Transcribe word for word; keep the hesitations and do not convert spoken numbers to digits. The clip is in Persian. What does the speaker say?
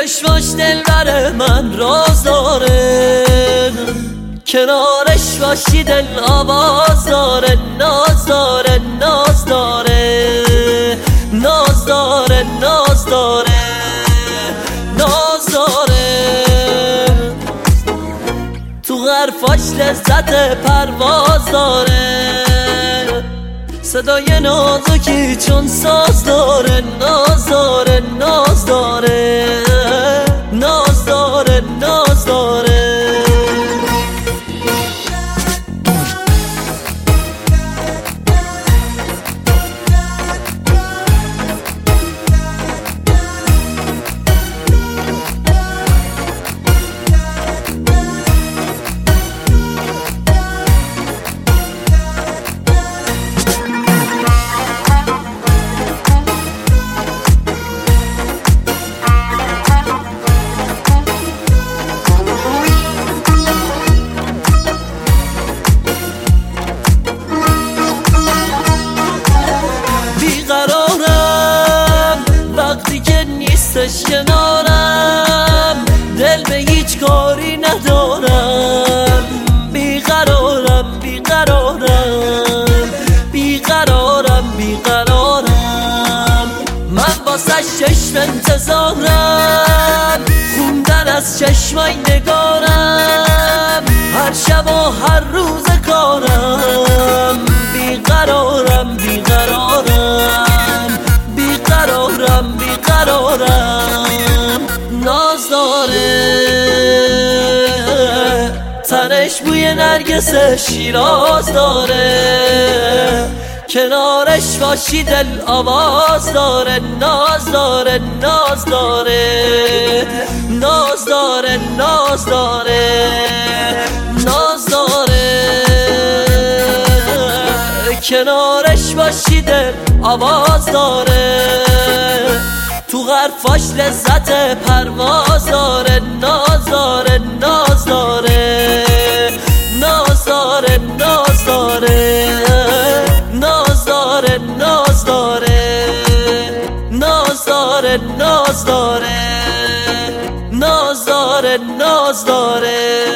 چشماش دلبر من راز داره، کنارش باشی دل آواز داره، ناز داره ناز داره ناز داره ناز داره ناز داره. تو حرفاش لذت پرواز داره، صدای نازکی چون ساز داره، ناز داره ناز داره ناز داره ناز داره. وقتی که نیستش کنارم دل به هیچ کاری ندارم، بیقرارم بیقرارم بیقرارم بیقرارم. من واسه چشم انتظارم، خوندن از چشمای نگارم، هر شب و هر روز کارم، بیقرارم بیقرارم بیقرارم بیقرارم. ناز داره تنش بوی نرگس شیراز داره، کنارش باشی دل آواز داره، ناز داره ناز داره ناز داره ناز داره ناز داره. کنارش باشی دل آواز داره، تو حرفاش لذت پرواز داره، ناز داره ناز داره ناز داره ناز داره ناز داره ناز داره ناز داره ناز داره ناز داره ناز داره.